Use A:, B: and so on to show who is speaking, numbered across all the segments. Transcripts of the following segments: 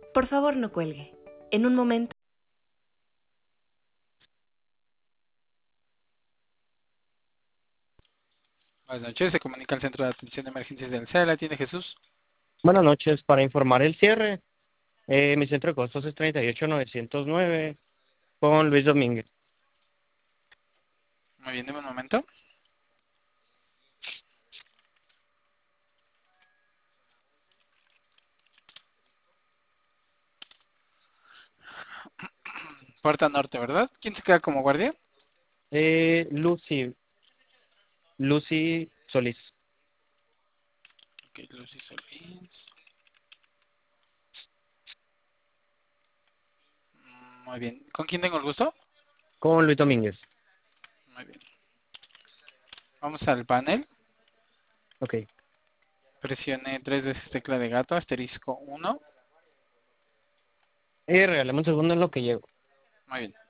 A: Por favor, no cuelgue. En un momento.
B: Buenas noches, se comunica al Centro de Atención de Emergencias del CELA, ¿tiene Jesús?
C: Buenas noches, para informar el cierre, mi centro de costos es 38909 con Luis Domínguez.
B: Muy bien, deme un momento. Puerta Norte, ¿verdad? ¿Quién se queda como guardia?
C: Lucy Solís,
B: Ok, Lucy Solís. Muy bien. ¿Con quién tengo el gusto?
C: con Luis Domínguez.
B: Muy bien. Vamos al panel.
C: Ok,
B: Presione 3 veces tecla de gato, asterisco 1.
C: regálame un segundo en lo que llego.
B: Muy bien.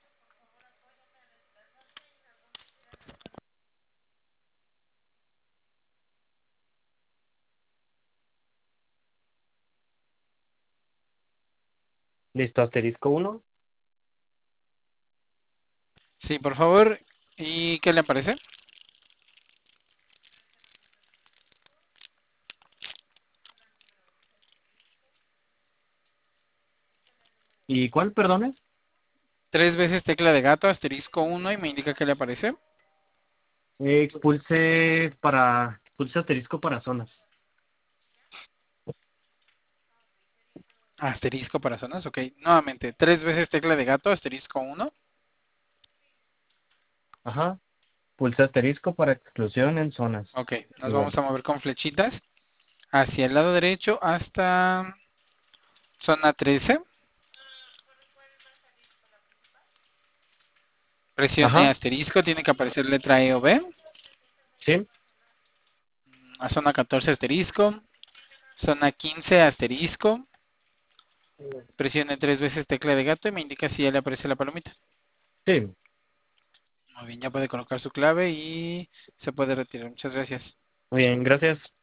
C: Listo, asterisco 1.
B: Sí, por favor. ¿Y qué le aparece?
C: ¿Y cuál, perdone?
B: 3 veces tecla de gato, asterisco 1 y me indica qué le aparece.
C: Pulse asterisco para zonas.
B: Asterisco para zonas, ok. Nuevamente, 3 veces tecla de gato, asterisco 1.
C: Ajá, pulse asterisco para exclusión en zonas.
B: Ok, nos
C: Igual.
B: vamos a mover con flechitas hacia el lado derecho hasta zona 13. Presione
C: Ajá,
B: asterisco, tiene que aparecer letra E o B.
C: sí,
B: A zona 14 asterisco. Zona 15 asterisco. Presione 3 veces tecla de gato y me indica si ya le aparece la palomita.
C: sí.
B: Muy bien, ya puede colocar su clave y se puede retirar. Muchas gracias.
C: Muy bien, gracias.